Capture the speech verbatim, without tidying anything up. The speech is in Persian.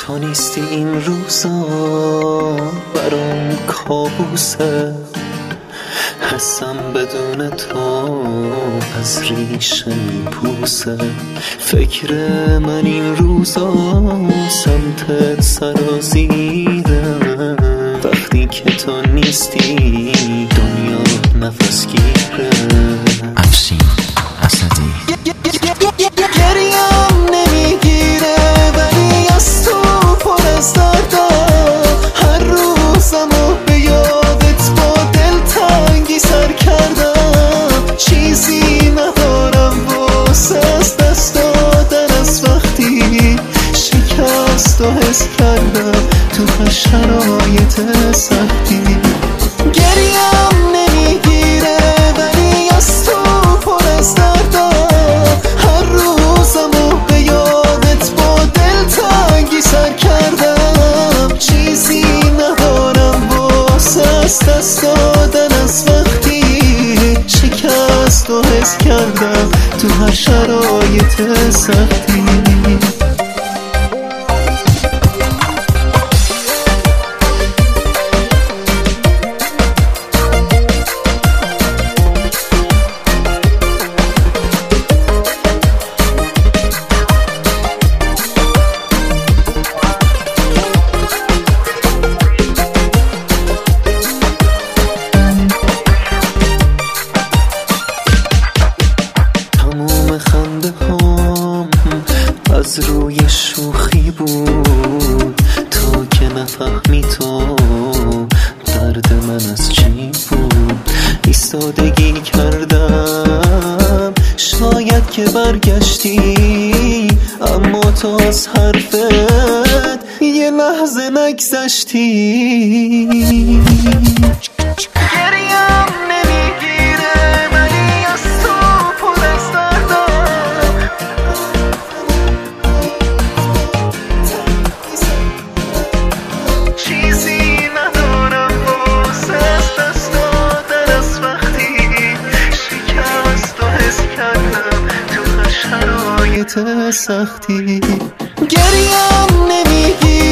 تو نیستی این روزا برام کابوسه، حسم بدون تو از ریشه میپوسه. فکر من این روزا سمتت سرازیره، وقتی که تو نیستی دنیا نفس گیره. افشین اسدی گریم نمیگیره ولی از تو پر از دردم، هر روزمو به یادت با دلتنگی سر کردم. چیزی ندارم واسه از دست دادن از وقتی شکست و حس کردم تو هر شرایط سختی. گریم نمیگیره ولی از تو پر از دردم، هر روزمو به یادت با دلتنگی سر کردم. چیزی ندارم واسه از دست دادن از وقتی شکست و حس کردم تو هر شرایط سختی. خنده هام از روی شوخی بود، تا که نفهمی تو درد من از چی بود. ایستادگی کردم شاید که برگشتی، اما تو از حرفت یه لحظه نگذشتی. گریم نمیگیره ولی از تو پر از دردم، چیزی ندارم واسه از دست دادن از وقتی شکست و حس کردم تو هر شرایط سختی. گریم نمیگیره